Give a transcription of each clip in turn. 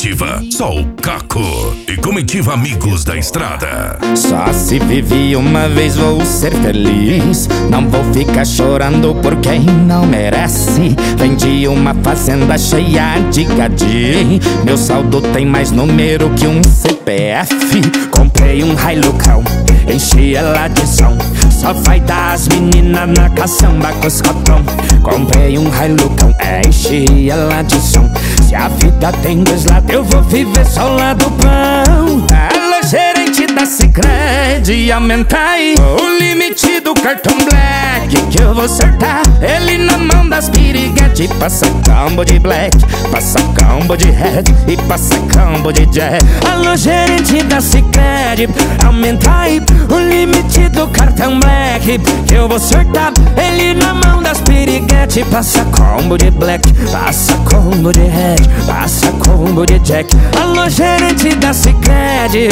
Comitiva, só o Caco e Comitiva Amigos da Estrada. Só se vive uma vez, vou ser feliz. Não vou ficar chorando por quem não merece. Vendi uma fazenda cheia de gadi. Meu saldo tem mais número que um CPF. Comprei um Hilucão, enchi ela de som. Só vai dar as meninas na caçamba com os cotão. Comprei um Hilucão, enchi ela de som. Se a vida tem dois lados, eu vou viver só o lado bom. Alô, gerente da Sicredi, aumenta aí o limite do cartão Black, que eu vou acertar ele na mão das piriguete. Passa combo de Black, passa combo de Red e passa combo de Jack. Alô, gerente da Sicredi, aumenta aí o limite do cartão Black, que eu vou acertar ele na mão das piriguete. Passa combo de Black, passa combo de Red, passa combo de Jack. Alô, gerente da Sicredi,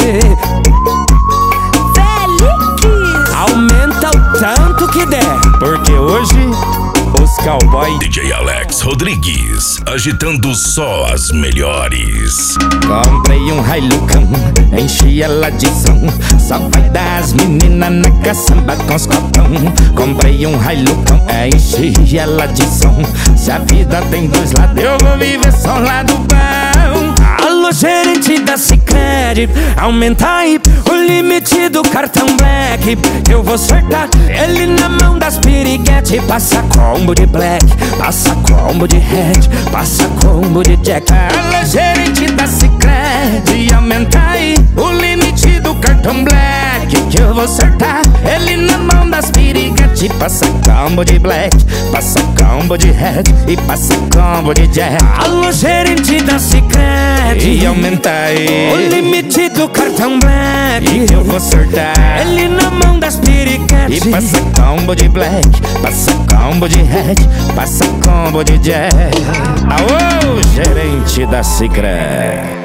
aumenta o tanto que der, porque hoje os cowboy DJ Alex Rodrigues, agitando só as melhores. Comprei um Hilucão, enchi ela de som. Só vai dar as meninas na caçamba com os copão. Comprei um Hilucão, enchi ela de som. Se a vida tem dois lados, eu vou viver só o lado bom. Alô, gerente da Sicredi, aumenta aí o limite do cartão Black, eu vou acertar ele na mão das piriguete. Passa combo de Black, passa combo de Red, passa combo de Jack. Alô, gerente da Sicredi, aumenta aí o limite do cartão Black, que eu vou acertar ele na mão das piriguete. Passa combo de Black, passa combo de Red e passa combo de Jack. Alô, gerente da Sicredi, aumenta aí o limite do cartão Black, que eu vou acertar ele na mão das piriguete. E passa combo de Black, passa combo de Red, passa combo de Jack. Aô, gerente da Sicredi.